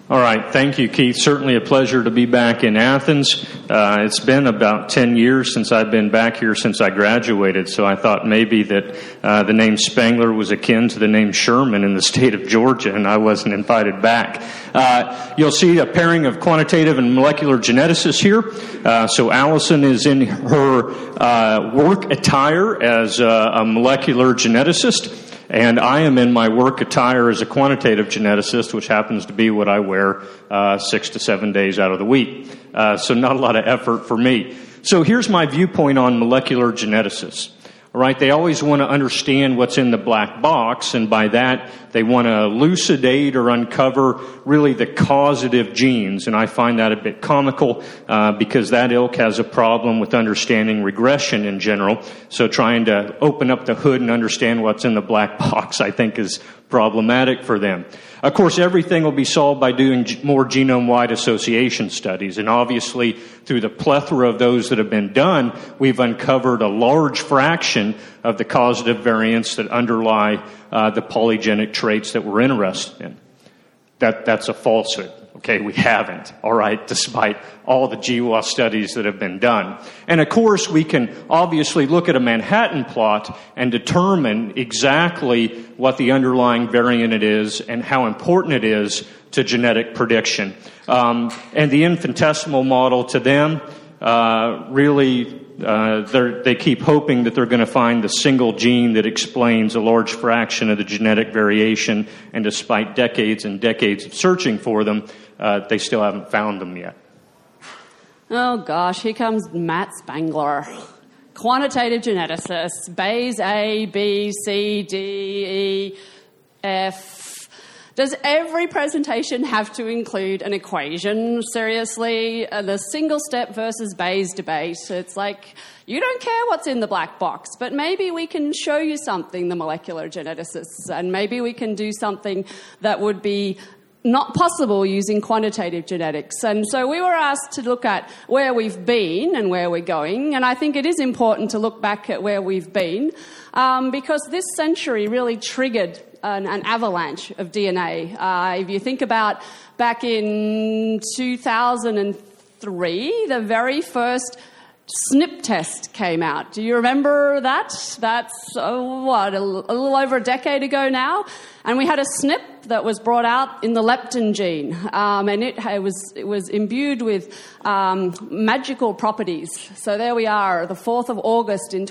All right. Thank you, Keith. Certainly a pleasure to be back in Athens. It's been about 10 years since I've been back here since I graduated, so I thought maybe that the name Spangler was akin to the name Sherman in the state of Georgia, and I wasn't invited back. You'll see a pairing of quantitative and molecular geneticists here. So Allison is in her work attire as a molecular geneticist. And I am in my work attire as a quantitative geneticist, which happens to be what I wear 6 to 7 days out of the week. So not a lot of effort for me. So here's my viewpoint on molecular geneticists. All right, they always want to understand what's in the black box, and by that they want to elucidate or uncover really the causative genes. And I find that a bit comical because that ilk has a problem with understanding regression in general. So trying to open up the hood and understand what's in the black box, I think, is problematic for them. Of course, everything will be solved by doing more genome-wide association studies. And obviously, through the plethora of those that have been done, we've uncovered a large fraction of the causative variants that underlie the polygenic traits that we're interested in. That's a falsehood. Okay, we haven't, all right, despite all the GWAS studies that have been done. And of course, we can obviously look at a Manhattan plot and determine exactly what the underlying variant it is and how important it is to genetic prediction. And the infinitesimal model to them really they keep hoping that they're going to find the single gene that explains a large fraction of the genetic variation, and despite decades and decades of searching for them, they still haven't found them yet. Oh gosh, here comes Matt Spangler. Quantitative geneticist, Bayes A, B, C, D, E, F. Does every presentation have to include an equation? Seriously? The single step versus Bayes debate. It's like, you don't care what's in the black box, but maybe we can show you something, the molecular geneticists, and maybe we can do something that would be not possible using quantitative genetics. And so we were asked to look at where we've been and where we're going, and I think it is important to look back at where we've been because this century really triggered an avalanche of DNA. If you think about back in 2003, the very first SNP test came out. Do you remember that? That's, a little over a decade ago now. And we had a SNP that was brought out in the leptin gene. And it was imbued with magical properties. So there we are, the 4th of August in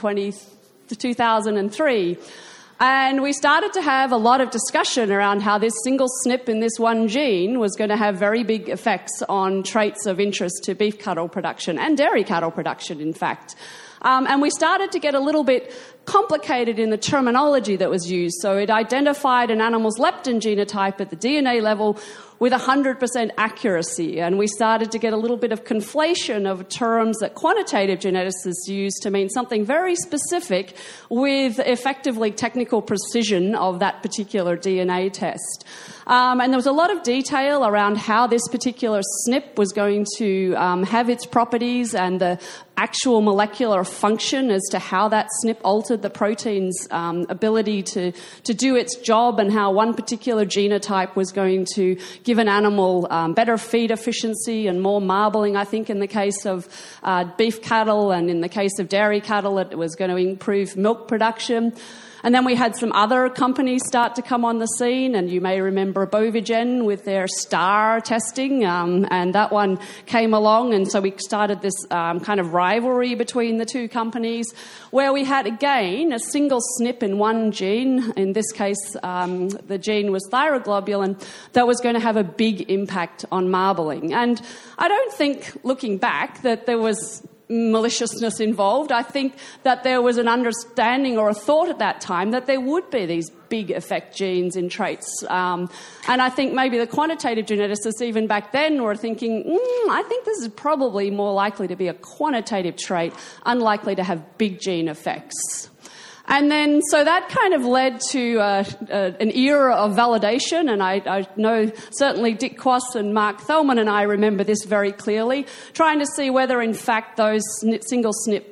2003. And we started to have a lot of discussion around how this single SNP in this one gene was going to have very big effects on traits of interest to beef cattle production and dairy cattle production, in fact. And we started to get a little bit complicated in the terminology that was used. So it identified an animal's leptin genotype at the DNA level with 100% accuracy. And we started to get a little bit of conflation of terms that quantitative geneticists use to mean something very specific with effectively technical precision of that particular DNA test. And there was a lot of detail around how this particular SNP was going to have its properties and the actual molecular function as to how that SNP altered the protein's ability to do its job, and how one particular genotype was going to give an animal better feed efficiency and more marbling. I think in the case of beef cattle and in the case of dairy cattle, it was going to improve milk production. And then we had some other companies start to come on the scene, and you may remember Bovigen with their STAR testing, and that one came along, and so we started this kind of rivalry between the two companies, where we had, again, a single SNP in one gene. In this case, the gene was thyroglobulin, that was going to have a big impact on marbling. And I don't think, looking back, that there was maliciousness involved. I think that there was an understanding or a thought at that time that there would be these big effect genes in traits. And I think maybe the quantitative geneticists even back then were thinking, I think this is probably more likely to be a quantitative trait, unlikely to have big gene effects. And then, so that kind of led to an era of validation, and I know certainly Dick Quast and Mark Thelman and I remember this very clearly, trying to see whether, in fact, those single SNP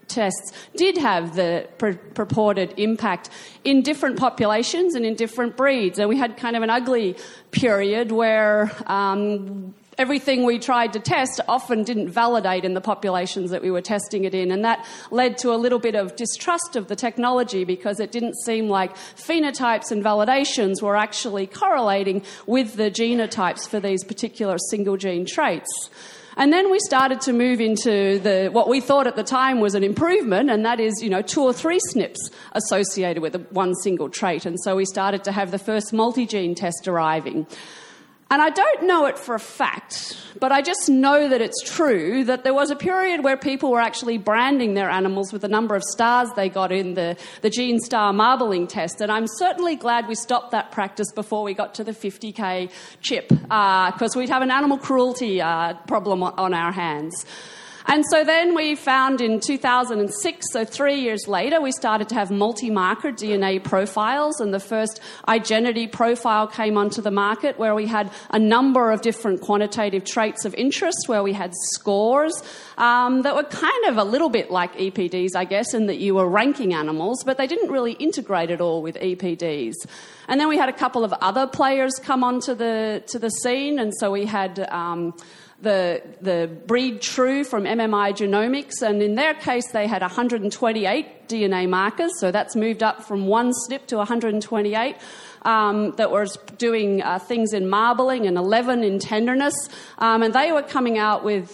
tests did have the purported impact in different populations and in different breeds. And we had kind of an ugly period where everything we tried to test often didn't validate in the populations that we were testing it in. And that led to a little bit of distrust of the technology because it didn't seem like phenotypes and validations were actually correlating with the genotypes for these particular single gene traits. And then we started to move into what we thought at the time was an improvement, and that is, 2 or 3 SNPs associated with one single trait. And so we started to have the first multi-gene test arriving. And I don't know it for a fact, but I just know that it's true that there was a period where people were actually branding their animals with the number of stars they got in the gene star marbling test. And I'm certainly glad we stopped that practice before we got to the 50K chip, because we'd have an animal cruelty problem on our hands. And so then we found in 2006, so 3 years later, we started to have multi-marker DNA profiles, and the first iGenity profile came onto the market where we had a number of different quantitative traits of interest, where we had scores that were kind of a little bit like EPDs, I guess, in that you were ranking animals, but they didn't really integrate at all with EPDs. And then we had a couple of other players come onto the scene, and so we had the Breed True from MMI Genomics, and in their case they had 128 DNA markers, so that's moved up from 1 SNP to 128, that was doing things in marbling and 11 in tenderness, and they were coming out with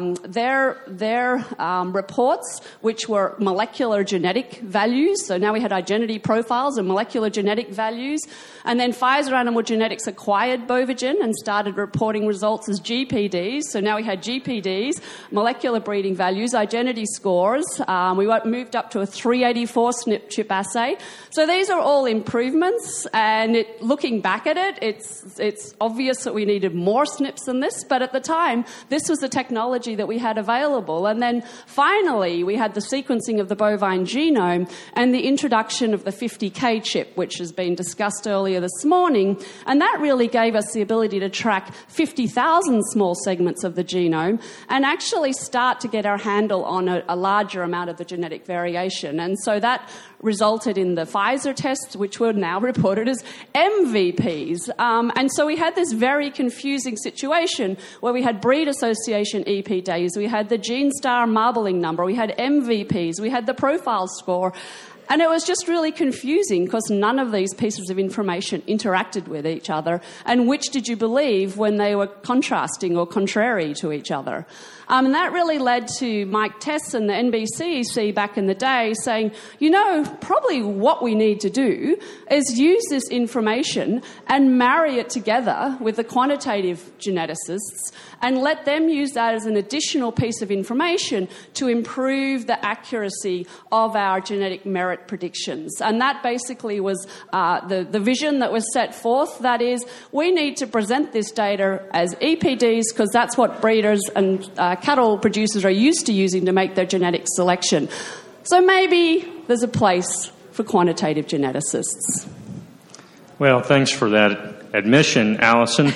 their reports, which were molecular genetic values. So now we had iGenity profiles and molecular genetic values. And then Pfizer Animal Genetics acquired Bovagen and started reporting results as GPDs. So now we had GPDs, molecular breeding values, iGenity scores. We moved up to a 384 SNP chip assay. So these are all improvements. And looking back at it, it's obvious that we needed more SNPs than this. But at the time, this was the technology that we had available. And then finally, we had the sequencing of the bovine genome and the introduction of the 50K chip, which has been discussed earlier this morning, and that really gave us the ability to track 50,000 small segments of the genome and actually start to get our handle on a larger amount of the genetic variation. And so that resulted in the Pfizer tests, which were now reported as MVPs. And so we had this very confusing situation where we had breed association EPDs, we had the gene star marbling number, we had MVPs, we had the profile score. And it was just really confusing because none of these pieces of information interacted with each other. And which did you believe when they were contrasting or contrary to each other? And that really led to Mike Tess and the NBCEC back in the day saying, probably what we need to do is use this information and marry it together with the quantitative geneticists and let them use that as an additional piece of information to improve the accuracy of our genetic merit predictions. And that basically was the vision that was set forth. That is, we need to present this data as EPDs because that's what breeders and cattle producers are used to using to make their genetic selection. So maybe there's a place for quantitative geneticists. Well, thanks for that admission, Allison.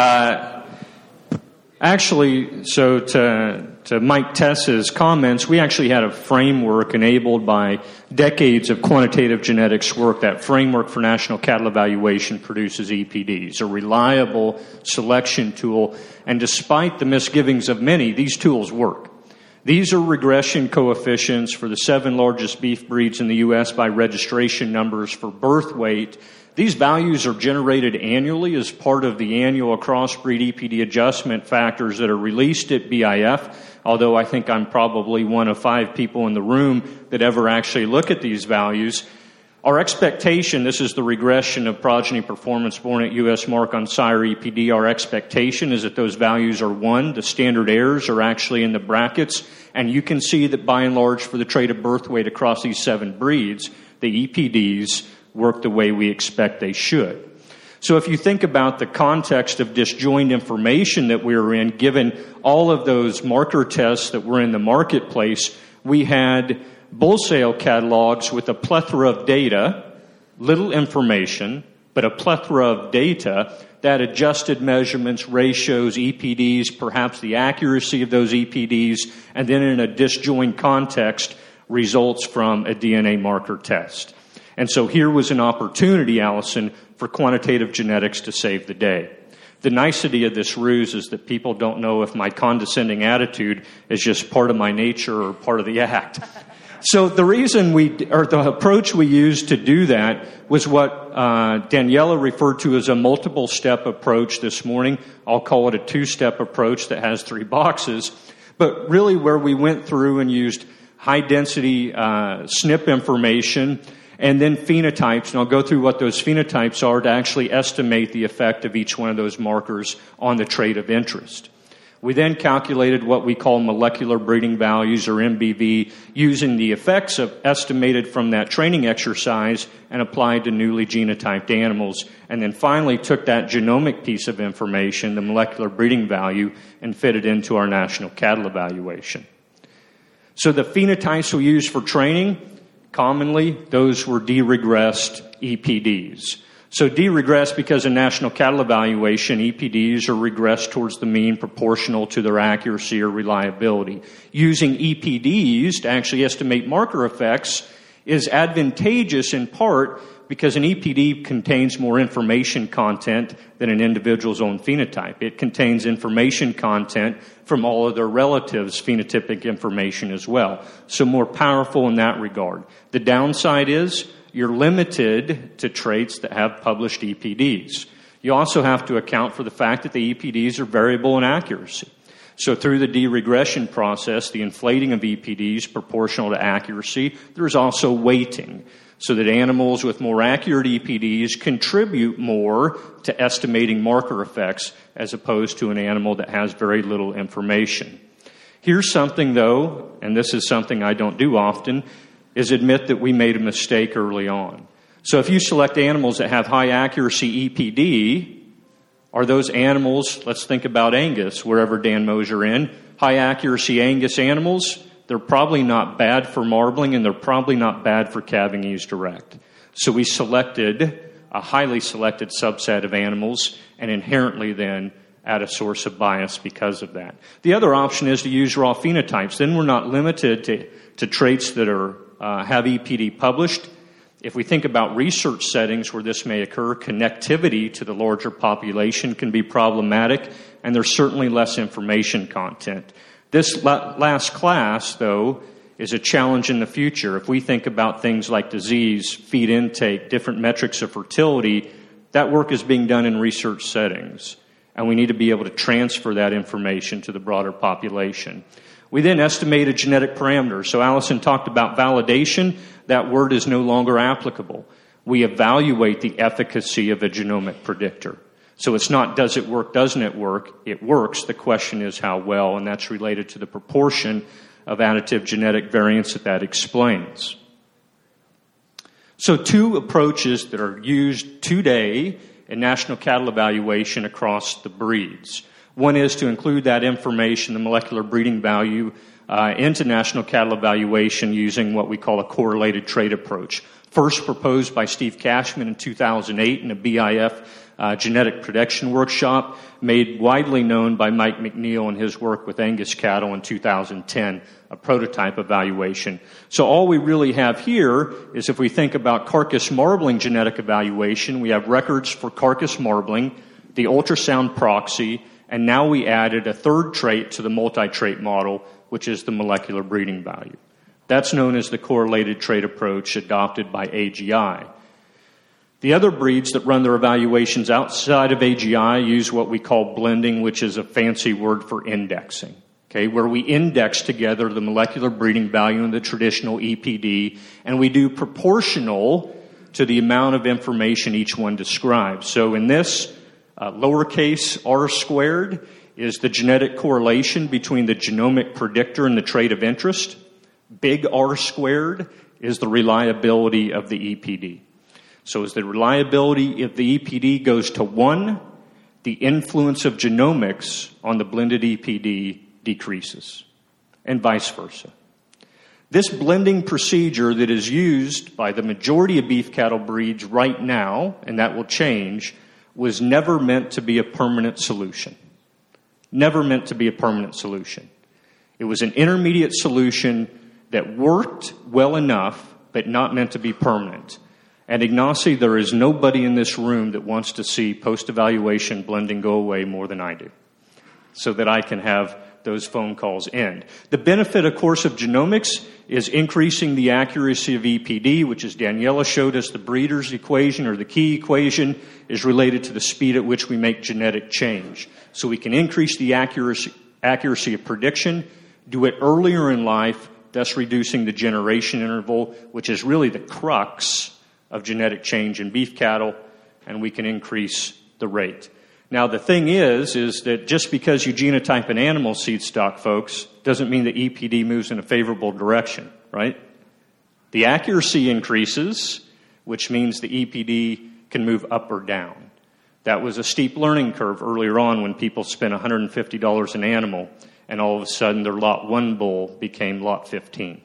Actually, so to Mike Tess's comments, we actually had a framework enabled by decades of quantitative genetics work. That framework for National Cattle Evaluation produces EPDs, a reliable selection tool. And despite the misgivings of many, these tools work. These are regression coefficients for the 7 largest beef breeds in the U.S. by registration numbers for birth weight. These values are generated annually as part of the annual crossbreed EPD adjustment factors that are released at BIF, although I think I'm probably one of 5 people in the room that ever actually look at these values. Our expectation, this is the regression of progeny performance born at U.S. mark on sire EPD, our expectation is that those values are 1. The standard errors are actually in the brackets, and you can see that by and large for the trait of birth weight across these 7 breeds, the EPDs work the way we expect they should. So if you think about the context of disjoint information that we were in, given all of those marker tests that were in the marketplace, we had bull sale catalogs with a plethora of data, little information, but a plethora of data that adjusted measurements, ratios, EPDs, perhaps the accuracy of those EPDs, and then in a disjoint context, results from a DNA marker test. And so here was an opportunity, Allison, for quantitative genetics to save the day. The nicety of this ruse is that people don't know if my condescending attitude is just part of my nature or part of the act. So the reason the approach we used to do that was what Daniela referred to as a multiple step approach this morning. I'll call it a 2-step approach that has 3 boxes. But really where we went through and used high density SNP information and then phenotypes, and I'll go through what those phenotypes are to actually estimate the effect of each one of those markers on the trait of interest. We then calculated what we call molecular breeding values, or MBV, using the effects estimated from that training exercise and applied to newly genotyped animals, and then finally took that genomic piece of information, the molecular breeding value, and fit it into our national cattle evaluation. So the phenotypes we use for training, commonly, those were deregressed EPDs. So deregressed because in national cattle evaluation, EPDs are regressed towards the mean proportional to their accuracy or reliability. Using EPDs to actually estimate marker effects is advantageous in part because an EPD contains more information content than an individual's own phenotype. It contains information content from all of their relatives' phenotypic information as well. So more powerful in that regard. The downside is you're limited to traits that have published EPDs. You also have to account for the fact that the EPDs are variable in accuracy. So through the deregression process, the inflating of EPDs proportional to accuracy, there's also weighting, so that animals with more accurate EPDs contribute more to estimating marker effects as opposed to an animal that has very little information. Here's something, though, and this is something I don't do often, is admit that we made a mistake early on. So if you select animals that have high accuracy EPD, are those animals, let's think about Angus, wherever Dan Moser in, high accuracy Angus animals, they're probably not bad for marbling and they're probably not bad for calving ease direct. So we selected a highly selected subset of animals and inherently then add a source of bias because of that. The other option is to use raw phenotypes. Then we're not limited to traits that are have EPD published. If we think about research settings where this may occur, connectivity to the larger population can be problematic, and there's certainly less information content. This last class, though, is a challenge in the future. If we think about things like disease, feed intake, different metrics of fertility, that work is being done in research settings, and we need to be able to transfer that information to the broader population. We then estimated genetic parameters. So Allison talked about validation. That word is no longer applicable. We evaluate the efficacy of a genomic predictor. So it's not does it work, doesn't it work? It works. The question is how well, and that's related to the proportion of additive genetic variance that explains. So 2 approaches that are used today in national cattle evaluation across the breeds. One is to include that information, the molecular breeding value, into national cattle evaluation using what we call a correlated trait approach. First proposed by Steve Cashman in 2008 in a BIF genetic prediction workshop, made widely known by Mike McNeil in his work with Angus cattle in 2010, a prototype evaluation. So all we really have here is if we think about carcass marbling genetic evaluation, we have records for carcass marbling, the ultrasound proxy, and now we added a third trait to the multi-trait model, which is the molecular breeding value. That's known as the correlated trait approach adopted by AGI. The other breeds that run their evaluations outside of AGI use what we call blending, which is a fancy word for indexing, okay, where we index together the molecular breeding value and the traditional EPD, and we do proportional to the amount of information each one describes. So in this, lowercase r squared is the genetic correlation between the genomic predictor and the trait of interest. Big R squared is the reliability of the EPD. So as the reliability of the EPD goes to 1, the influence of genomics on the blended EPD decreases, and vice versa. This blending procedure that is used by the majority of beef cattle breeds right now, and that will change, was never meant to be a permanent solution. Never meant to be a permanent solution. It was an intermediate solution that worked well enough, but not meant to be permanent. And Ignacy, there is nobody in this room that wants to see post-evaluation blending go away more than I do, so that I can have those phone calls end. The benefit, of course, of genomics is increasing the accuracy of EPD, which, as Daniela showed us, the breeder's equation or the key equation is related to the speed at which we make genetic change. So we can increase the accuracy of prediction, do it earlier in life, thus reducing the generation interval, which is really the crux of genetic change in beef cattle, and we can increase the rate. Now, the thing is that just because you genotype an animal seed stock, folks, doesn't mean that EPD moves in a favorable direction, right? The accuracy increases, which means the EPD can move up or down. That was a steep learning curve earlier on when people spent $150 an animal, and all of a sudden their Lot 1 bull became Lot 15.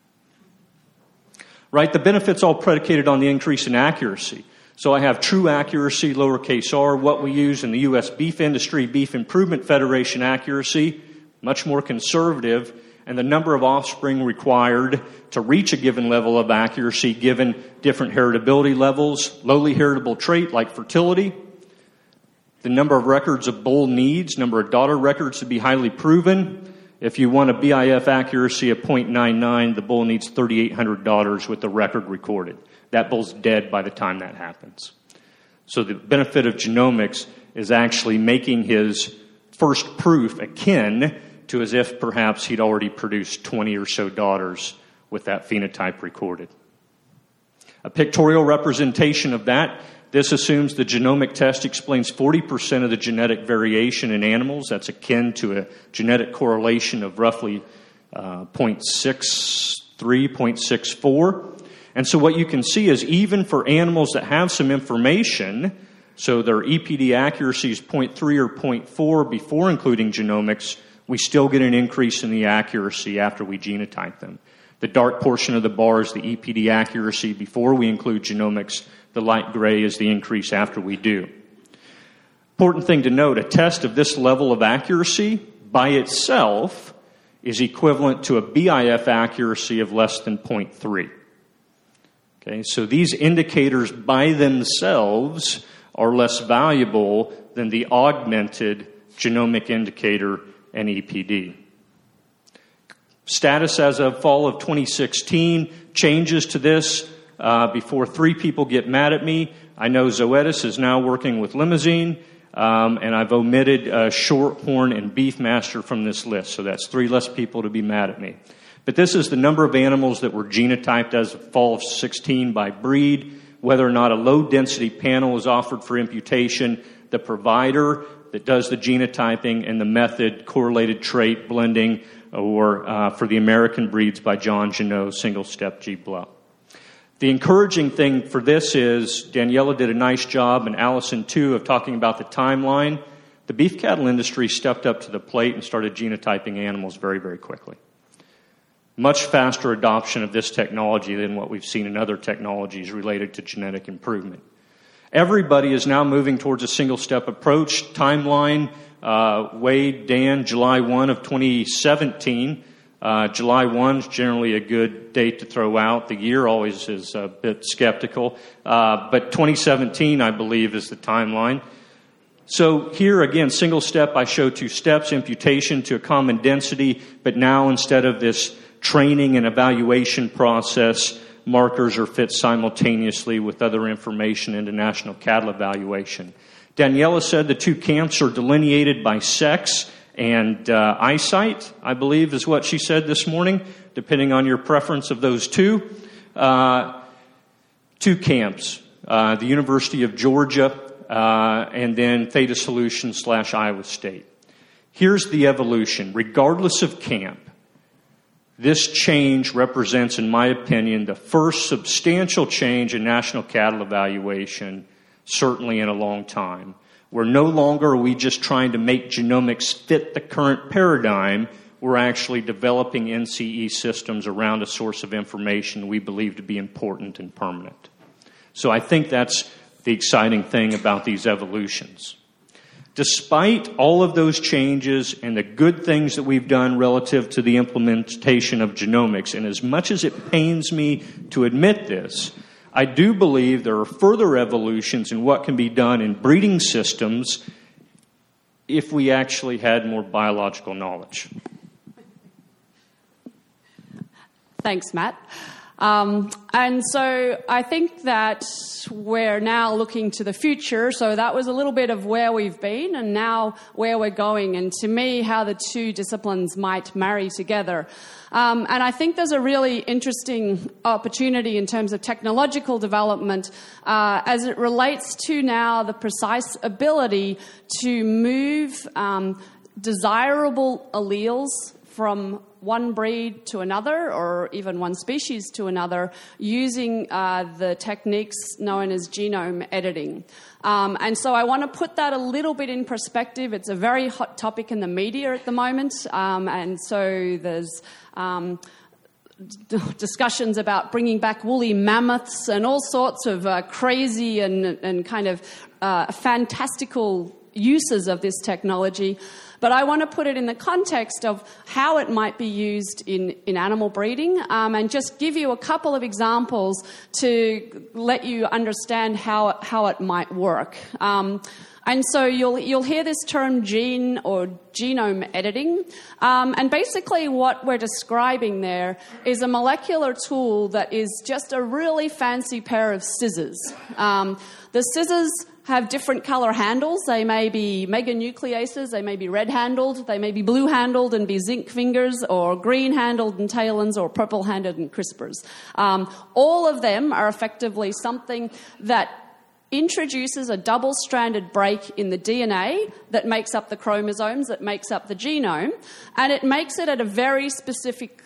Right? The benefit's all predicated on the increase in accuracy. So I have true accuracy, lowercase r, what we use in the U.S. beef industry, Beef Improvement Federation accuracy, much more conservative, and the number of offspring required to reach a given level of accuracy given different heritability levels, lowly heritable trait like fertility, the number of records a bull needs, number of daughter records to be highly proven. If you want a BIF accuracy of 0.99, the bull needs 3,800 daughters with the record recorded. That bull's dead by the time that happens. So the benefit of genomics is actually making his first proof akin to as if perhaps he'd already produced 20 or so daughters with that phenotype recorded. A pictorial representation of that. This assumes the genomic test explains 40% of the genetic variation in animals. That's akin to a genetic correlation of roughly 0.63, 0.64. And so what you can see is even for animals that have some information, so their EPD accuracy is 0.3 or 0.4 before including genomics, we still get an increase in the accuracy after we genotype them. The dark portion of the bar is the EPD accuracy before we include genomics. The light gray is the increase after we do. Important thing to note, a test of this level of accuracy by itself is equivalent to a BIF accuracy of less than 0.3. Okay, so these indicators by themselves are less valuable than the augmented genomic indicator and EPD. Status as of fall of 2016, changes to this before 3 people get mad at me. I know Zoetis is now working with Limousine, and I've omitted Shorthorn and Beefmaster from this list, so that's 3 less people to be mad at me. But this is the number of animals that were genotyped as of fall of 16 by breed, whether or not a low-density panel is offered for imputation, the provider that does the genotyping, and the method, correlated trait blending, or for the American breeds by John Janot, single-step G-Blah. The encouraging thing for this is Daniela did a nice job, and Allison too, of talking about the timeline. The beef cattle industry stepped up to the plate and started genotyping animals very, very quickly. Much faster adoption of this technology than what we've seen in other technologies related to genetic improvement. Everybody is now moving towards a single-step approach. Timeline, Wade, Dan, July 1 of 2017. July 1 is generally a good date to throw out. The year always is a bit skeptical. But 2017, I believe, is the timeline. So here, again, single step, I show 2 steps, imputation to a common density, but now instead of this training and evaluation process, markers are fit simultaneously with other information into national cattle evaluation. Daniela said the 2 camps are delineated by sex and eyesight, I believe is what she said this morning, depending on your preference of those 2. 2 camps, the University of Georgia and then Theta Solutions / Iowa State. Here's the evolution. Regardless of camp, this change represents, in my opinion, the first substantial change in national cattle evaluation, certainly in a long time. Where no longer are we just trying to make genomics fit the current paradigm, we're actually developing NCE systems around a source of information we believe to be important and permanent. So I think that's the exciting thing about these evolutions. Despite all of those changes and the good things that we've done relative to the implementation of genomics, and as much as it pains me to admit this, I do believe there are further evolutions in what can be done in breeding systems if we actually had more biological knowledge. Thanks, Matt. And so I think that we're now looking to the future. So that was a little bit of where we've been and now where we're going. And to me, how the two disciplines might marry together. And I think there's a really interesting opportunity in terms of technological development as it relates to now the precise ability to move desirable alleles from one breed to another, or even one species to another, using the techniques known as genome editing. And so I want to put that a little bit in perspective. It's a very hot topic in the media at the moment, and so there's discussions about bringing back woolly mammoths and all sorts of crazy and kind of fantastical uses of this technology. But I want to put it in the context of how it might be used in animal breeding, and just give you a couple of examples to let you understand how it might work. And so you'll hear this term gene or genome editing. And basically what we're describing there is a molecular tool that is just a really fancy pair of scissors. The scissors have different color handles. They may be meganucleases, they may be red-handled, they may be blue-handled and be zinc fingers, or green-handled and talons, or purple-handed and crispers. All of them are effectively something that introduces a double-stranded break in the DNA that makes up the chromosomes, that makes up the genome, and it makes it at a very specific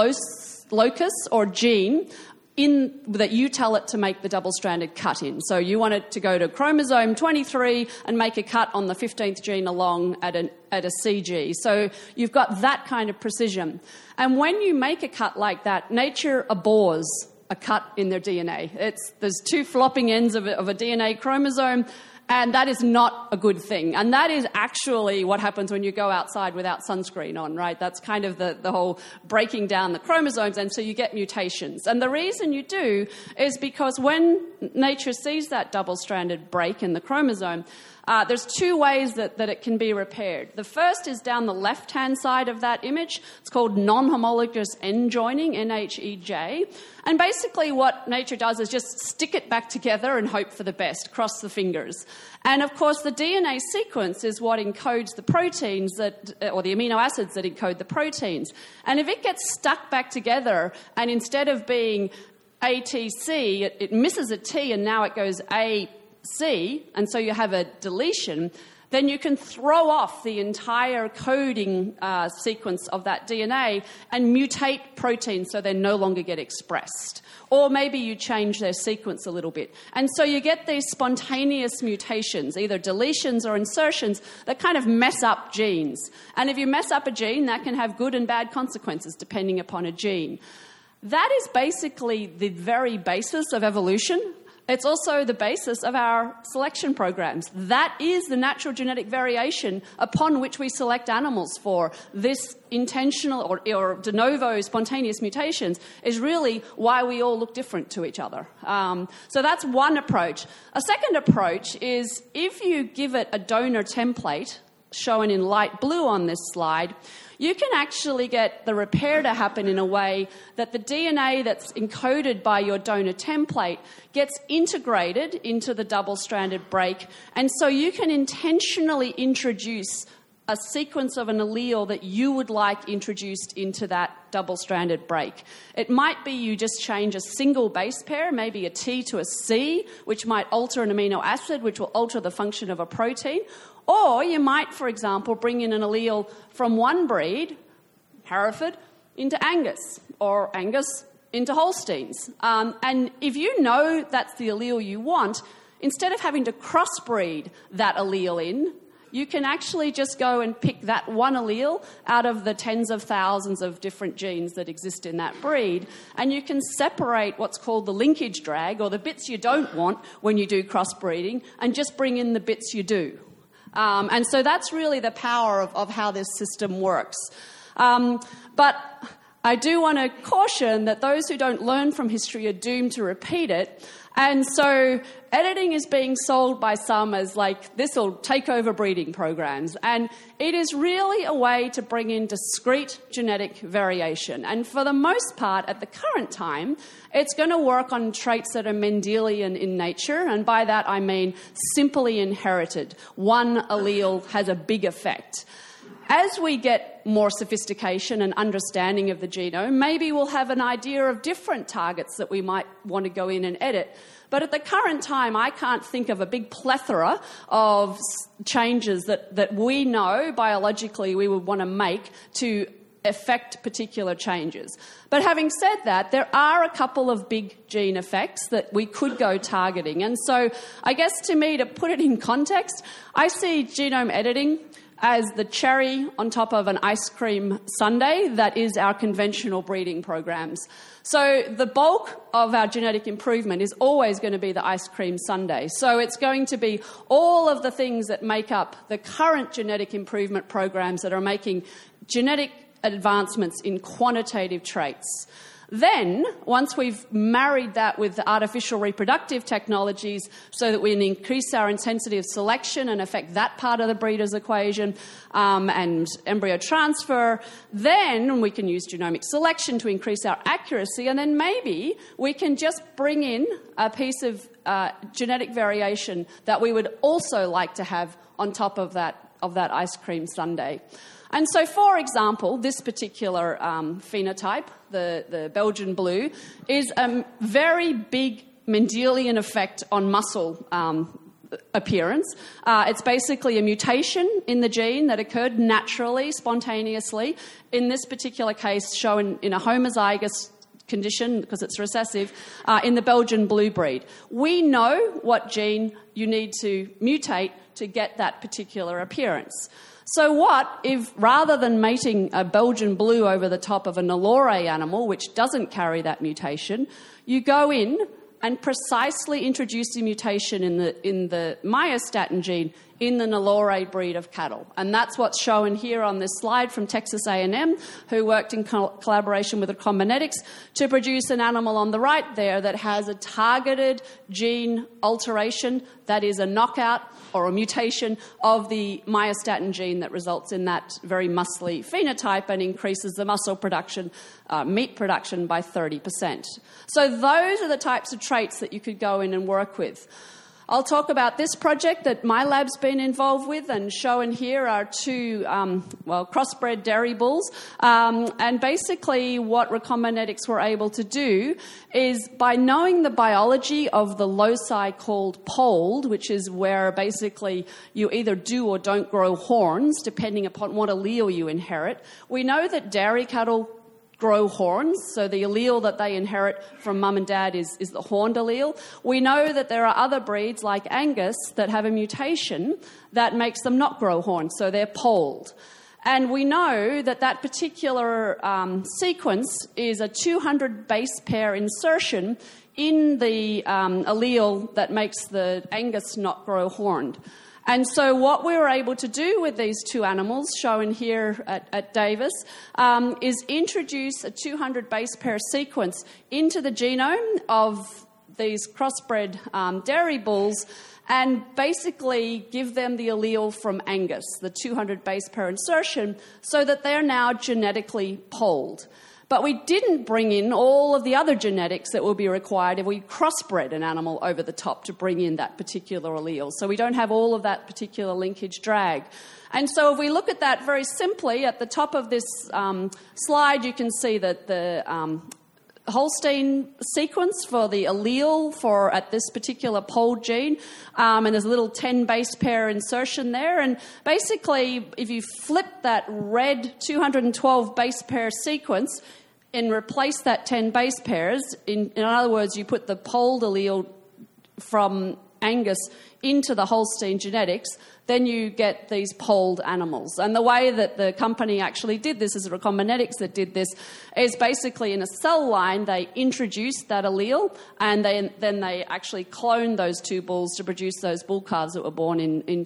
locus or gene that you tell it to make the double-stranded cut in. So you want it to go to chromosome 23 and make a cut on the 15th gene along at a CG. So you've got that kind of precision. And when you make a cut like that, nature abhors a cut in their DNA. There's two flopping ends of a DNA chromosome, and that is not a good thing. And that is actually what happens when you go outside without sunscreen on, right? That's kind of the whole breaking down the chromosomes, and so you get mutations. And the reason you do is because when nature sees that double-stranded break in the chromosome, there's two ways that it can be repaired. The first is down the left-hand side of that image. It's called non-homologous end joining, NHEJ. And basically what nature does is just stick it back together and hope for the best, cross the fingers. And of course the DNA sequence is what encodes the proteins or the amino acids that encode the proteins. And if it gets stuck back together and instead of being ATC, it misses a T and now it goes AC, and so you have a deletion, then you can throw off the entire coding sequence of that DNA and mutate proteins so they no longer get expressed. Or maybe you change their sequence a little bit. And so you get these spontaneous mutations, either deletions or insertions, that kind of mess up genes. And if you mess up a gene, that can have good and bad consequences depending upon a gene. That is basically the very basis of evolution. It's also the basis of our selection programs. That is the natural genetic variation upon which we select animals for. This intentional or de novo spontaneous mutations is really why we all look different to each other. So that's one approach. A second approach is if you give it a donor template, shown in light blue on this slide, you can actually get the repair to happen in a way that the DNA that's encoded by your donor template gets integrated into the double-stranded break, and so you can intentionally introduce a sequence of an allele that you would like introduced into that double-stranded break. It might be you just change a single base pair, maybe a T to a C, which might alter an amino acid, which will alter the function of a protein. Or you might, for example, bring in an allele from one breed, Hereford, into Angus, or Angus into Holsteins. And if you know that's the allele you want, instead of having to crossbreed that allele in, you can actually just go and pick that one allele out of the tens of thousands of different genes that exist in that breed, and you can separate what's called the linkage drag, or the bits you don't want when you do crossbreeding, and just bring in the bits you do. And so that's really the power of how this system works. But I do want to caution that those who don't learn from history are doomed to repeat it. And so editing is being sold by some as like, this will take over breeding programs. And it is really a way to bring in discrete genetic variation. And for the most part, at the current time, it's going to work on traits that are Mendelian in nature. And by that, I mean simply inherited. One allele has a big effect. As we get more sophistication and understanding of the genome, maybe we'll have an idea of different targets that we might want to go in and edit. But at the current time, I can't think of a big plethora of changes that we know biologically we would want to make to affect particular changes. But having said that, there are a couple of big gene effects that we could go targeting. And so I guess to me, to put it in context, I see genome editing as the cherry on top of an ice cream sundae that is our conventional breeding programs. So the bulk of our genetic improvement is always going to be the ice cream sundae. So it's going to be all of the things that make up the current genetic improvement programs that are making genetic advancements in quantitative traits. Then, once we've married that with the artificial reproductive technologies so that we can increase our intensity of selection and affect that part of the breeder's equation and embryo transfer, then we can use genomic selection to increase our accuracy, and then maybe we can just bring in a piece of genetic variation that we would also like to have on top of that ice cream sundae. And so, for example, this particular phenotype, the Belgian blue, is a very big Mendelian effect on muscle appearance. It's basically a mutation in the gene that occurred naturally, spontaneously, in this particular case shown in a homozygous condition, because it's recessive, in the Belgian blue breed. We know what gene you need to mutate to get that particular appearance. So what if, rather than mating a Belgian blue over the top of a Nelore animal, which doesn't carry that mutation, you go in and precisely introduce the mutation in the myostatin gene in the Nelore breed of cattle. And that's what's shown here on this slide from Texas A&M, who worked in collaboration with Recombinetics to produce an animal on the right there that has a targeted gene alteration that is a knockout or a mutation of the myostatin gene that results in that very muscly phenotype and increases the muscle production, meat production by 30%. So those are the types of traits that you could go in and work with. I'll talk about this project that my lab's been involved with, and shown here are two crossbred dairy bulls. And basically what Recombinetics were able to do is, by knowing the biology of the loci called polled, which is where basically you either do or don't grow horns, depending upon what allele you inherit, we know that dairy cattle grow horns, so the allele that they inherit from mum and dad is the horned allele. We know that there are other breeds like Angus that have a mutation that makes them not grow horns, so they're polled. And we know that that particular sequence is a 200 base pair insertion in the allele that makes the Angus not grow horned. And so what we were able to do with these two animals, shown here at Davis, is introduce a 200 base pair sequence into the genome of these crossbred dairy bulls and basically give them the allele from Angus, the 200 base pair insertion, so that they're now genetically polled. But we didn't bring in all of the other genetics that will be required if we crossbred an animal over the top to bring in that particular allele. So we don't have all of that particular linkage drag. And so if we look at that very simply, at the top of this slide, you can see that the Holstein sequence for the allele for at this particular polled gene, and there's a little 10 base pair insertion there. And basically, if you flip that red 212 base pair sequence and replace that 10 base pairs, in other words, you put the polled allele from Angus into the Holstein genetics, then you get these polled animals. And the way that the company actually did this, is Recombinetics that did this, is basically in a cell line, they introduced that allele, and then they actually cloned those two bulls to produce those bull calves that were born in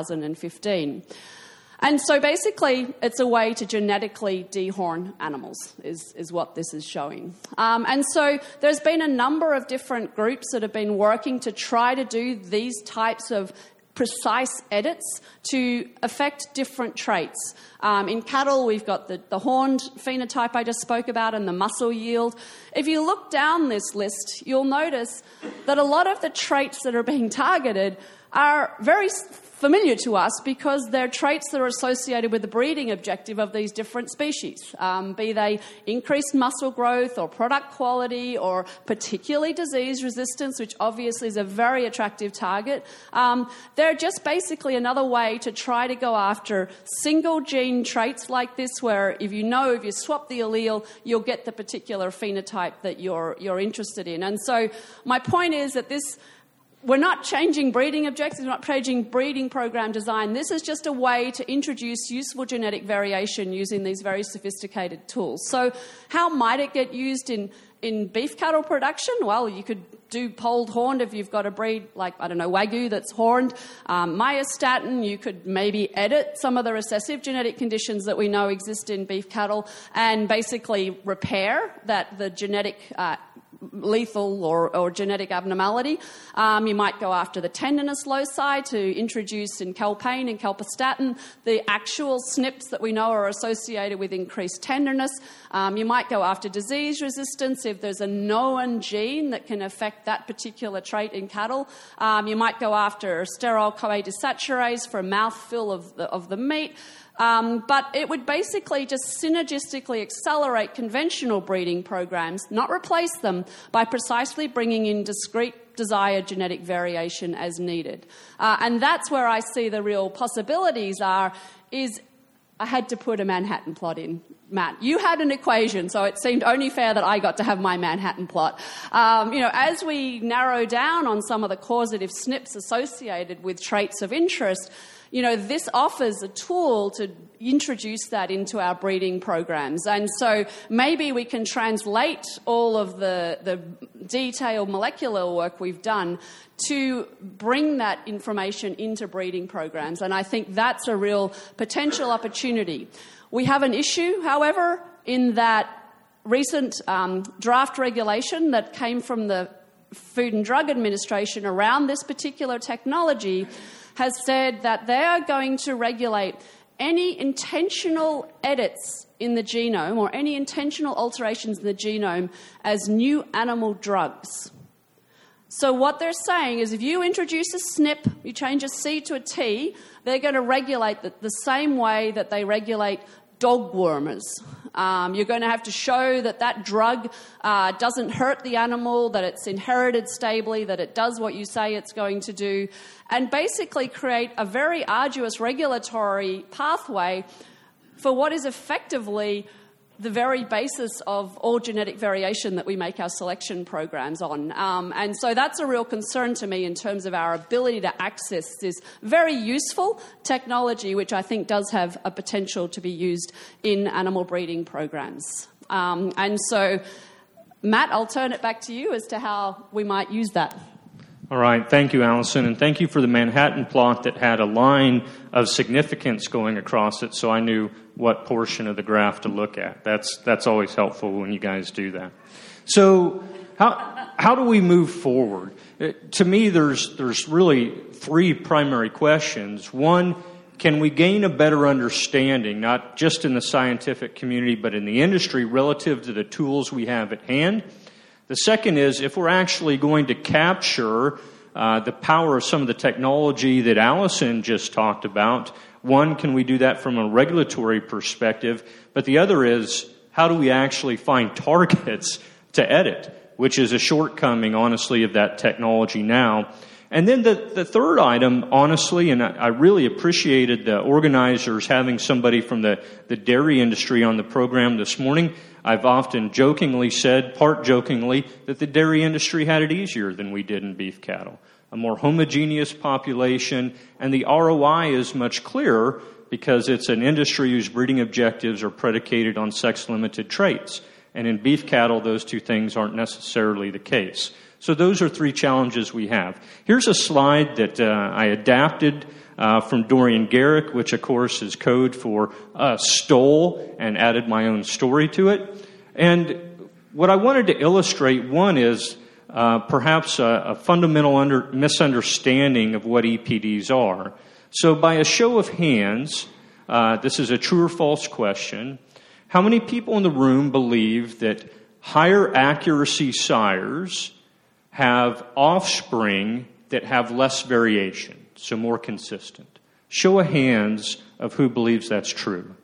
2015. And so basically, it's a way to genetically dehorn animals, is what this is showing. And so there's been a number of different groups that have been working to try to do these types of precise edits to affect different traits. In cattle, we've got the horned phenotype I just spoke about and the muscle yield. If you look down this list, you'll notice that a lot of the traits that are being targeted are very familiar to us because they're traits that are associated with the breeding objective of these different species, be they increased muscle growth or product quality or particularly disease resistance, which obviously is a very attractive target. They're just basically another way to try to go after single gene traits like this, where if you swap the allele, you'll get the particular phenotype that you're interested in. And so my point is that we're not changing breeding objectives, we're not changing breeding program design. This is just a way to introduce useful genetic variation using these very sophisticated tools. So how might it get used in beef cattle production? Well, you could do polled horned if you've got a breed like, I don't know, Wagyu that's horned. Myostatin, you could maybe edit some of the recessive genetic conditions that we know exist in beef cattle and basically repair the genetic lethal or genetic abnormality. You might go after the tenderness loci to introduce in kelpane and kelpostatin the actual SNPs that we know are associated with increased tenderness. You might go after disease resistance if there's a known gene that can affect that particular trait in cattle. You might go after steryl-CoA desaturase for mouthfeel of the meat. But it would basically just synergistically accelerate conventional breeding programs, not replace them, by precisely bringing in discrete desired genetic variation as needed. And that's where I see the real possibilities is I had to put a Manhattan plot in. Matt, you had an equation, so it seemed only fair that I got to have my Manhattan plot. As we narrow down on some of the causative SNPs associated with traits of interest, this offers a tool to introduce that into our breeding programs. And so maybe we can translate all of the detailed molecular work we've done to bring that information into breeding programs. And I think that's a real potential opportunity. We have an issue, however, in that recent draft regulation that came from the Food and Drug Administration around this particular technology has said that they are going to regulate any intentional edits in the genome or any intentional alterations in the genome as new animal drugs. So what they're saying is if you introduce a SNP, you change a C to a T, they're going to regulate the same way that they regulate dog wormers. You're going to have to show that drug doesn't hurt the animal, that it's inherited stably, that it does what you say it's going to do, and basically create a very arduous regulatory pathway for what is effectively the very basis of all genetic variation that we make our selection programs on. And so that's a real concern to me in terms of our ability to access this very useful technology, which I think does have a potential to be used in animal breeding programs. And so, Matt, I'll turn it back to you as to how we might use that. All right. Thank you, Allison. And thank you for the Manhattan plot that had a line of significance going across it so I knew what portion of the graph to look at. That's always helpful when you guys do that. So how do we move forward? To me, there's really three primary questions. One, can we gain a better understanding, not just in the scientific community, but in the industry relative to the tools we have at hand? The second is, if we're actually going to capture the power of some of the technology that Allison just talked about, one, can we do that from a regulatory perspective? But the other is, how do we actually find targets to edit, which is a shortcoming, honestly, of that technology now. And then the third item, honestly, and I really appreciated the organizers having somebody from the dairy industry on the program this morning. I've often jokingly said, part jokingly, that the dairy industry had it easier than we did in beef cattle. a more homogeneous population, and the ROI is much clearer because it's an industry whose breeding objectives are predicated on sex-limited traits. And in beef cattle, those two things aren't necessarily the case. So those are three challenges we have. Here's a slide that I adapted from Dorian Garrick, which of course is code for stole, and added my own story to it. And what I wanted to illustrate, one is perhaps a fundamental misunderstanding of what EPDs are. So by a show of hands, this is a true or false question. How many people in the room believe that higher accuracy sires have offspring that have less variation, so more consistent? Show of hands of who believes that's true.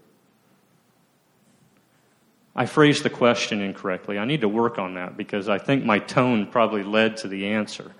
I phrased the question incorrectly. I need to work on that because I think my tone probably led to the answer.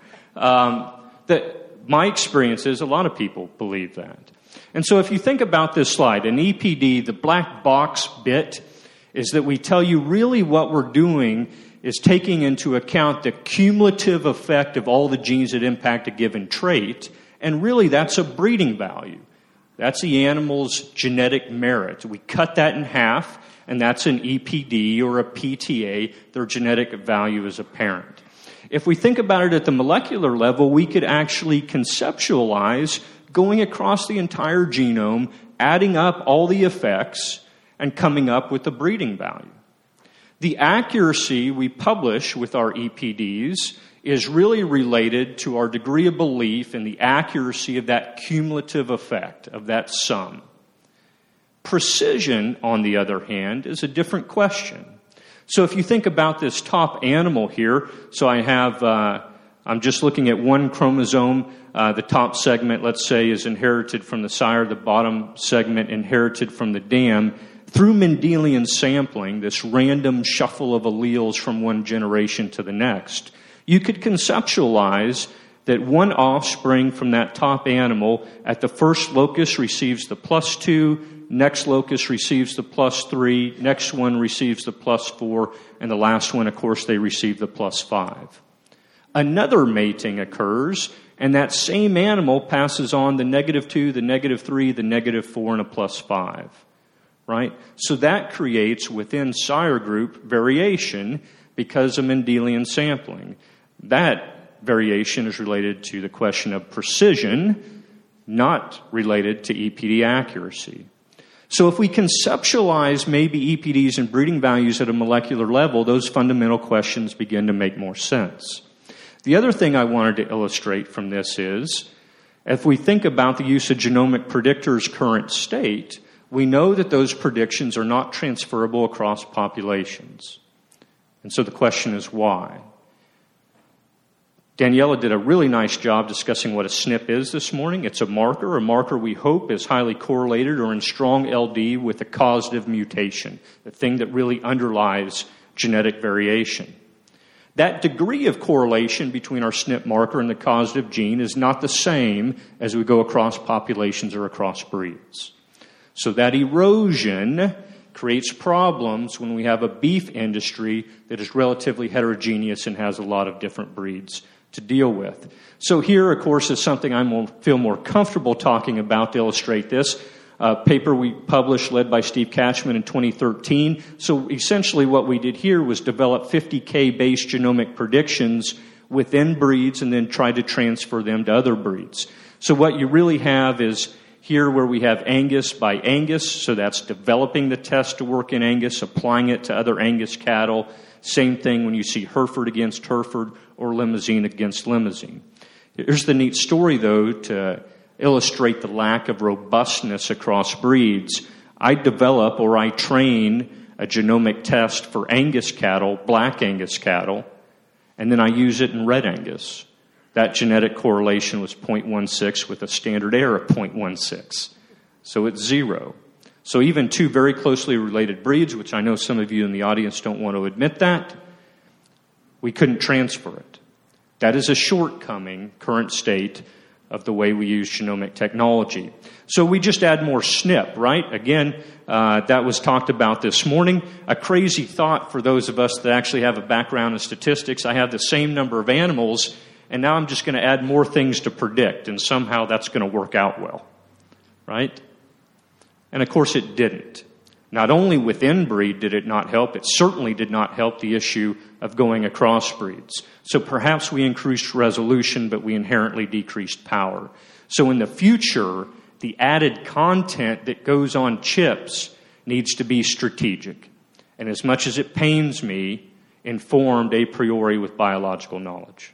My experience is a lot of people believe that. And so if you think about this slide, an EPD, the black box bit, is that we tell you really what we're doing is taking into account the cumulative effect of all the genes that impact a given trait, and really that's a breeding value. That's the animal's genetic merit. We cut that in half, and that's an EPD or a PTA. Their genetic value is apparent. If we think about it at the molecular level, we could actually conceptualize going across the entire genome, adding up all the effects, and coming up with a breeding value. The accuracy we publish with our EPDs is really related to our degree of belief in the accuracy of that cumulative effect, of that sum. Precision, on the other hand, is a different question. So if you think about this top animal here, so I have, I'm just looking at one chromosome. The top segment, let's say, is inherited from the sire. The bottom segment inherited from the dam. Through Mendelian sampling, this random shuffle of alleles from one generation to the next, you could conceptualize that one offspring from that top animal at the first locus receives the +2, next locus receives the +3, next one receives the +4, and the last one, of course, they receive the +5. Another mating occurs, and that same animal passes on the -2, the -3, the -4, and a +5. Right? So that creates within sire group variation because of Mendelian sampling. That variation is related to the question of precision, not related to EPD accuracy. So if we conceptualize maybe EPDs and breeding values at a molecular level, those fundamental questions begin to make more sense. The other thing I wanted to illustrate from this is, if we think about the use of genomic predictors' current state, we know that those predictions are not transferable across populations. And so the question is why? Daniela did a really nice job discussing what a SNP is this morning. It's a marker we hope is highly correlated or in strong LD with a causative mutation, the thing that really underlies genetic variation. That degree of correlation between our SNP marker and the causative gene is not the same as we go across populations or across breeds. So that erosion creates problems when we have a beef industry that is relatively heterogeneous and has a lot of different breeds to deal with. So here, of course, is something I feel more comfortable talking about to illustrate this. A paper we published led by Steve Catchman in 2013. So essentially what we did here was develop 50K-based genomic predictions within breeds and then try to transfer them to other breeds. So what you really have is here where we have Angus by Angus, so that's developing the test to work in Angus, applying it to other Angus cattle. Same thing when you see Hereford against Hereford or Limousin against Limousin. Here's the neat story, though, to illustrate the lack of robustness across breeds. I develop or I train a genomic test for Angus cattle, black Angus cattle, and then I use it in red Angus. That genetic correlation was 0.16 with a standard error of 0.16. So it's 0. So even two very closely related breeds, which I know some of you in the audience don't want to admit that, we couldn't transfer it. That is a shortcoming, current state, of the way we use genomic technology. So we just add more SNP, right? Again, that was talked about this morning. A crazy thought for those of us that actually have a background in statistics. I have the same number of animals, and now I'm just going to add more things to predict, and somehow that's going to work out well, right? And of course it didn't. Not only with inbreed did it not help, it certainly did not help the issue of going across breeds. So perhaps we increased resolution, but we inherently decreased power. So in the future, the added content that goes on chips needs to be strategic. And as much as it pains me, informed a priori with biological knowledge.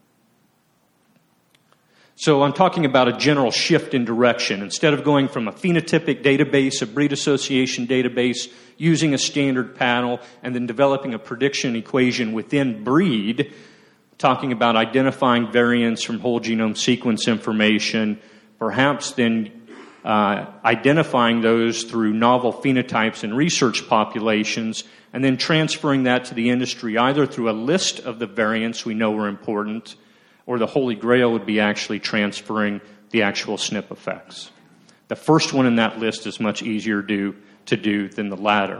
So I'm talking about a general shift in direction. Instead of going from a phenotypic database, a breed association database, using a standard panel, and then developing a prediction equation within breed, talking about identifying variants from whole genome sequence information, perhaps then identifying those through novel phenotypes and research populations, and then transferring that to the industry either through a list of the variants we know are important, or the Holy Grail would be actually transferring the actual SNP effects. The first one in that list is much easier to do than the latter.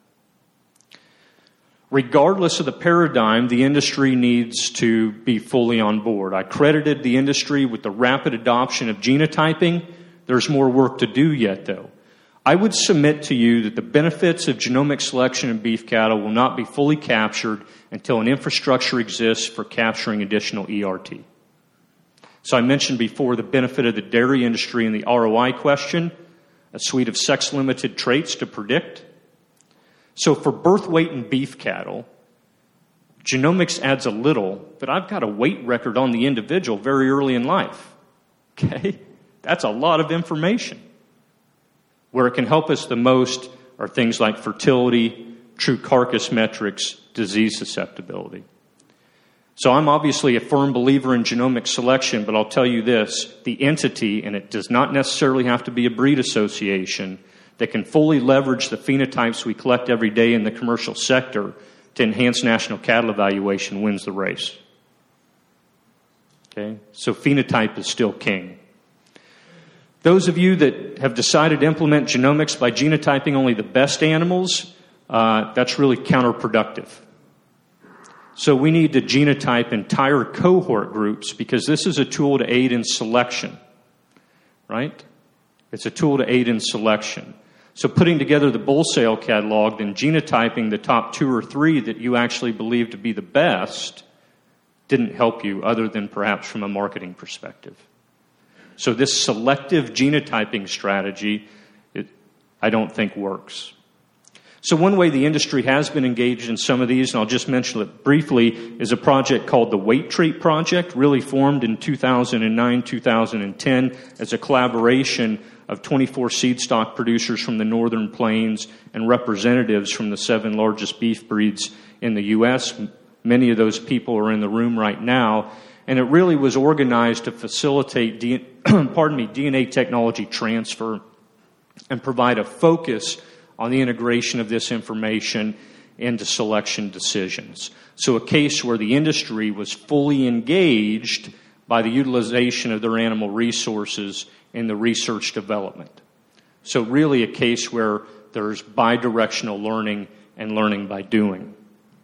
Regardless of the paradigm, the industry needs to be fully on board. I credited the industry with the rapid adoption of genotyping. There's more work to do yet, though. I would submit to you that the benefits of genomic selection in beef cattle will not be fully captured until an infrastructure exists for capturing additional ERT. So I mentioned before the benefit of the dairy industry and the ROI question, a suite of sex-limited traits to predict. So for birth weight in beef cattle, genomics adds a little, but I've got a weight record on the individual very early in life. Okay? That's a lot of information. Where it can help us the most are things like fertility, true carcass metrics, disease susceptibility. So I'm obviously a firm believer in genomic selection, but I'll tell you this, the entity, and it does not necessarily have to be a breed association, that can fully leverage the phenotypes we collect every day in the commercial sector to enhance national cattle evaluation wins the race. Okay? So phenotype is still king. Those of you that have decided to implement genomics by genotyping only the best animals, that's really counterproductive. So we need to genotype entire cohort groups because this is a tool to aid in selection, right? It's a tool to aid in selection. So putting together the bull sale catalog, then genotyping the top 2 or 3 that you actually believe to be the best didn't help you other than perhaps from a marketing perspective. So this selective genotyping strategy, I don't think works. So one way the industry has been engaged in some of these, and I'll just mention it briefly, is a project called the Weight Trait Project, really formed in 2009, 2010 as a collaboration of 24 seed stock producers from the Northern Plains and representatives from the 7 largest beef breeds in the U.S. Many of those people are in the room right now. And it really was organized to facilitate DNA technology transfer and provide a focus on the integration of this information into selection decisions. So a case where the industry was fully engaged by the utilization of their animal resources in the research development. So really a case where there's bidirectional learning and learning by doing.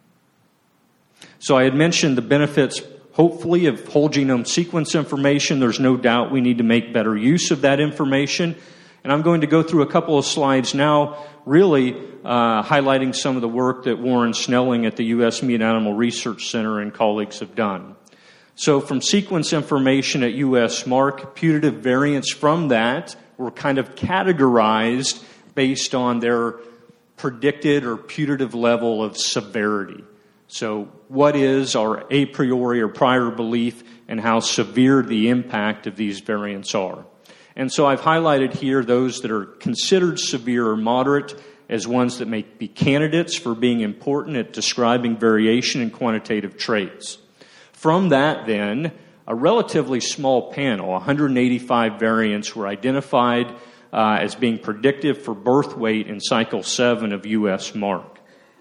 So I had mentioned the benefits hopefully of whole genome sequence information. There's no doubt we need to make better use of that information. And I'm going to go through a couple of slides now, really highlighting some of the work that Warren Snelling at the U.S. Meat Animal Research Center and colleagues have done. So from sequence information at U.S. Mark, putative variants from that were kind of categorized based on their predicted or putative level of severity. So what is our a priori or prior belief and how severe the impact of these variants are? And so I've highlighted here those that are considered severe or moderate as ones that may be candidates for being important at describing variation in quantitative traits. From that, then, a relatively small panel, 185 variants, were identified as being predictive for birth weight in cycle 7 of U.S. Mark.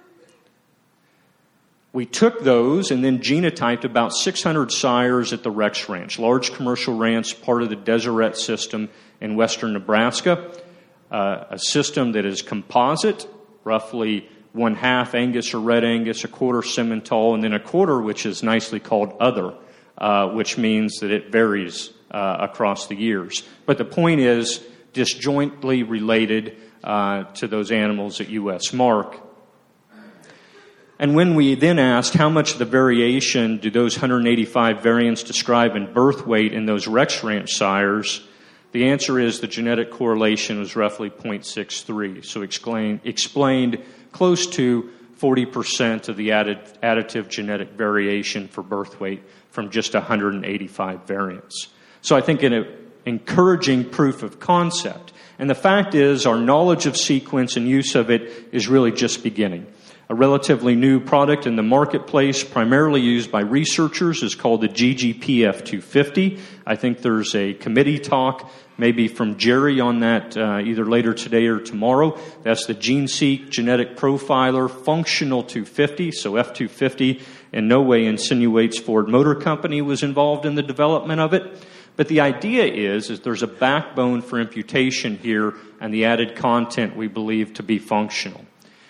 We took those and then genotyped about 600 sires at the Rex Ranch, large commercial ranch, part of the Deseret system in western Nebraska, a system that is composite, roughly 1/2 Angus or Red Angus, 1/4 Simmental, and then 1/4, which is nicely called other. which means that it varies across the years. But the point is disjointly related to those animals at U.S. mark. And when we then asked how much of the variation do those 185 variants describe in birth weight in those Rex Ranch sires, the answer is the genetic correlation was roughly 0.63. So explained close to 40% of the additive genetic variation for birth weight from just 185 variants. So I think an encouraging proof of concept. And the fact is our knowledge of sequence and use of it is really just beginning. A relatively new product in the marketplace, primarily used by researchers, is called the GGPF250. I think there's a committee talk, maybe from Jerry on that either later today or tomorrow. That's the GeneSeq Genetic Profiler Functional 250. So F250 in no way insinuates Ford Motor Company was involved in the development of it. But the idea is there's a backbone for imputation here and the added content we believe to be functional.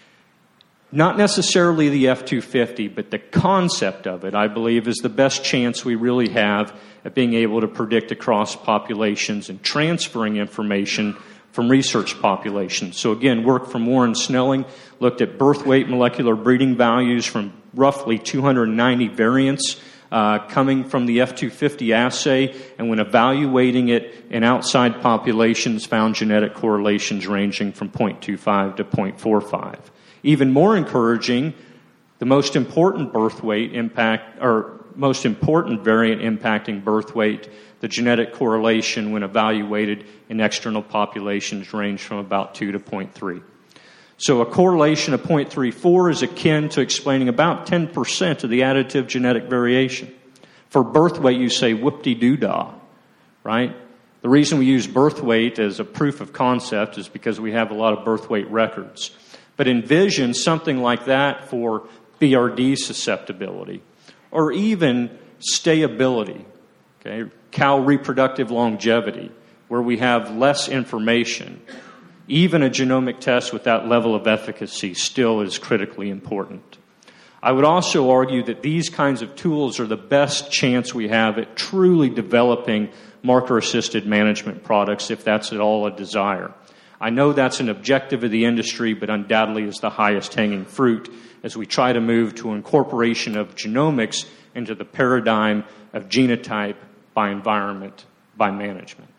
Not necessarily the F250, but the concept of it, I believe, is the best chance we really have at being able to predict across populations and transferring information from research populations. So again, work from Warren Snelling looked at birth weight molecular breeding values from roughly 290 variants coming from the F250 assay, and when evaluating it in outside populations, found genetic correlations ranging from 0.25 to 0.45. Even more encouraging, the most important birth weight impact, or most important variant impacting birth weight, the genetic correlation when evaluated in external populations range from about 2 to 0.3. So a correlation of 0.34 is akin to explaining about 10% of the additive genetic variation. For birth weight, you say whoop-de-doo-dah, right? The reason we use birth weight as a proof of concept is because we have a lot of birth weight records. But envision something like that for BRD susceptibility or even stayability, okay? Cow reproductive longevity, where we have less information. Even a genomic test with that level of efficacy still is critically important. I would also argue that these kinds of tools are the best chance we have at truly developing marker-assisted management products, if that's at all a desire. I know that's an objective of the industry, but undoubtedly is the highest hanging fruit as we try to move to incorporation of genomics into the paradigm of genotype by environment by management.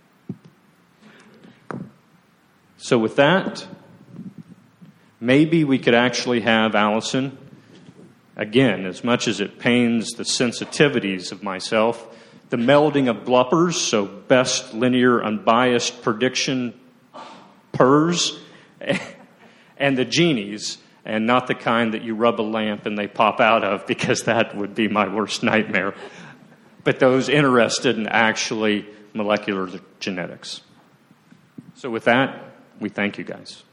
So with that, maybe we could actually have Allison, again, as much as it pains the sensitivities of myself, the melding of BLUPers, so best linear unbiased prediction PERS, and the genies, and not the kind that you rub a lamp and they pop out of, because that would be my worst nightmare. But those interested in actually molecular genetics. So with that, we thank you guys.